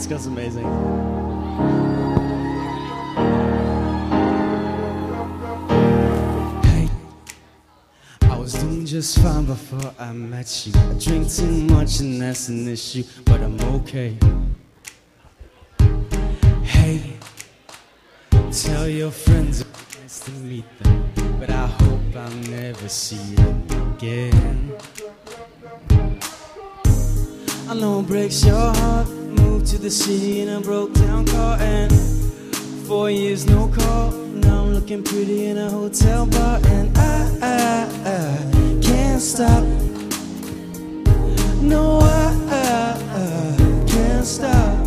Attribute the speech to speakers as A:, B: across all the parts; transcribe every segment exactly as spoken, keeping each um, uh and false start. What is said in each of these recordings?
A: Scott's amazing. Hey, I was doing just fine before I met you. I drink too much and that's an issue, but I'm okay. Hey, tell your friends it's nice to meet them, but I hope I'll never see them again. I know it breaks your heart. Moved to the city in a broke down car, and four years no call. Now I'm looking pretty in a hotel bar, and I, I, I can't stop. No, I, I, I can't stop.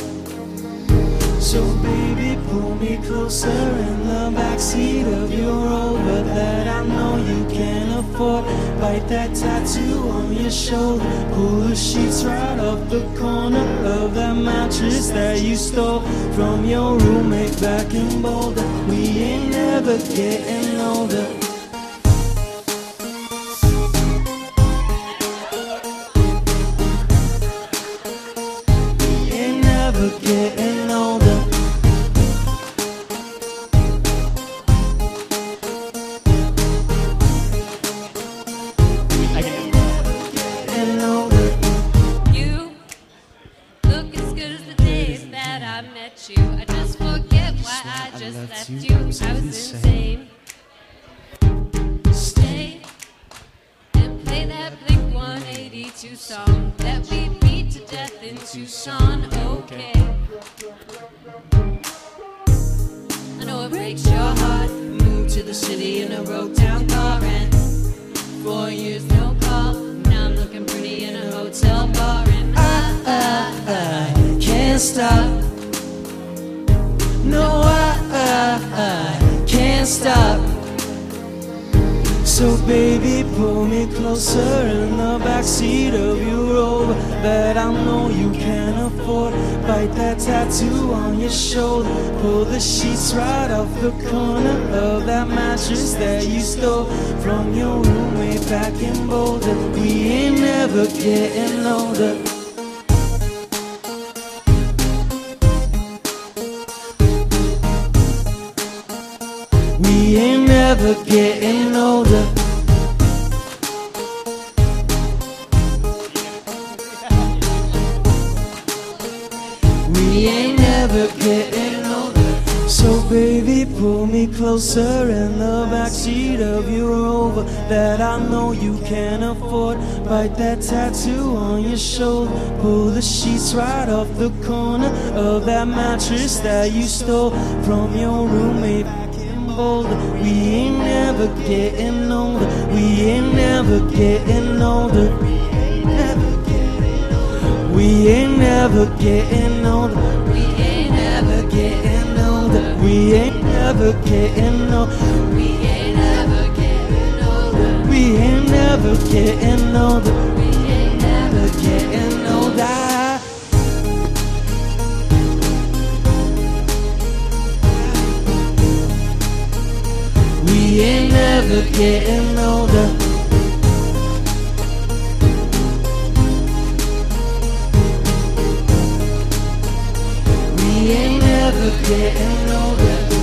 A: So baby, pull me closer in the backseat of your Rover that I know you can't afford. Bite that tattoo on your shoulder. Pull the sheets right off the corner of that mattress that you stole from your roommate back in Boulder. We ain't never getting older. We ain't never getting older.
B: I met you. I just forget why I just left you. I was insane. Stay and play that Blink one eighty-two song that we beat to death in Tucson. Okay. I know it breaks your heart. Moved to the city in a broke down car, and four years no call. Now I'm looking pretty in a hotel bar, and I, I, I can't stop. No, I, I, I can't stop.
A: So baby, pull me closer in the backseat of your Rover that I know you can't afford. Bite that tattoo on your shoulder. Pull the sheets right off the corner of that mattress that you stole from your roommate back in Boulder. We ain't never getting older. We ain't never getting older. We ain't never getting older. So baby, pull me closer in the backseat of your Rover that I know you can't afford. Bite that tattoo on your shoulder. Pull the sheets right off the corner of that mattress that you stole from your roommate. Older. We ain't never getting older. We ain't never getting older. We ain't never getting older.
B: We ain't never getting older.
A: We ain't never getting older.
B: We ain't never getting older.
A: We ain't never getting older.
B: We ain't never
A: Getting older. We ain't never getting older. We ain't never getting older.